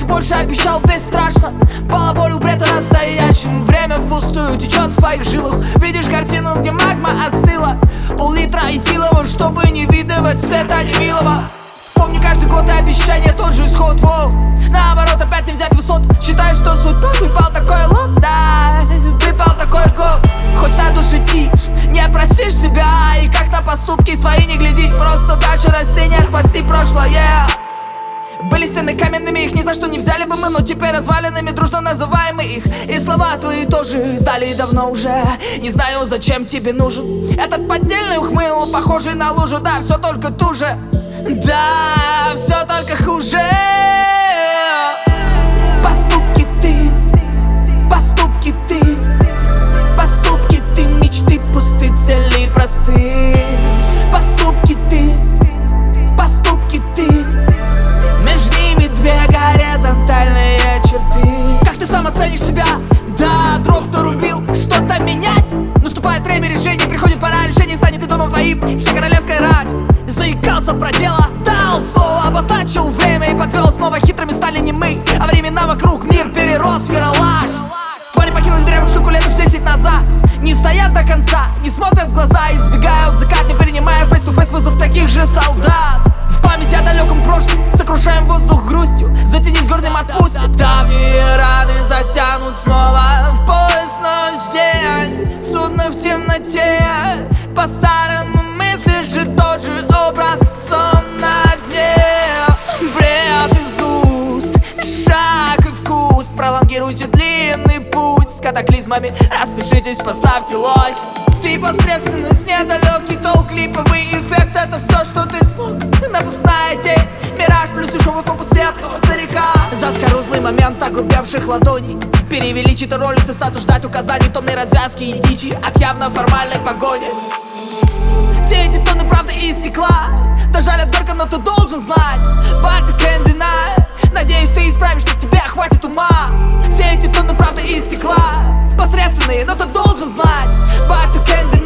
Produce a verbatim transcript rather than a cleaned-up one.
больше, больше обещал бесстрашно. Балаболил бред о настоящем. Время впустую течет в твоих жилах. Видишь картину, где магма остыла. Пол-литра этилова, чтобы не видывать цвета немилого. Вспомни каждый год и обещание, тот же исход, воу. Наоборот, опять не взять высот. Считаешь, что судьбой выпал такой лот, да, выпал такой год. Хоть на душе тишь, не простишь себя. И как на поступки свои не глядеть. Просто дальше растения спасти прошлое. Были стены каменными, их ни за что не взяли бы мы. Но теперь развалинами дружно называем мы их. И слова твои тоже сдали давно уже. Не знаю, зачем тебе нужен этот поддельный ухмыл, похожий на лужу. Да, все только туже. Да, все только хуже. Поступки ты, поступки ты, поступки ты, мечты пусты, цели просты. Поступки ты, поступки ты, между ними две горизонтальные черты. Как ты сам оценишь себя? Да, дров нарубил, что-то менять. Наступает время решений, приходит пора решений. Станет и домом твоим вся королевская рать. Заикался про дело, дал слово, обозначил время и подвел. Снова хитрыми стали не мы, а времена вокруг мир перерос в яролаж. Твари покинули древнюю штуку лет уж десять назад. Не стоят до конца, не смотрят в глаза, избегают закат, не принимая фейс-ту-фейс вызов таких же солдат. В памяти о далеком прошлом сокрушаем воздух грустью. Затянись гордым отпустит. Давние раны затянут снова. В поезд ночь день, судно в темноте. По-старому мыслишь же тот же образ, сон на дне. Бред из уст, шаг и вкус. Пролонгируйте длинный путь с катаклизмами. Распишитесь, поставьте лось. Ты посредственность, недалекий толк, липовый эффект. Это все, что ты смог. Напускная тень, мираж плюс дешевый фокус ветхого старика. Заскорузлый момент огрубевших ладоней. Перевели чьи-то ролицы в статус ждать указаний. Томной развязки и дичи от явно формальной погони. Все эти тонны правды из стекла. Дожалят горько, но ты должен знать. But you can't deny. Надеюсь, ты исправишь, что тебе хватит ума. Все эти тонны правды из стекла. Посредственные, но ты должен знать. But you can't deny.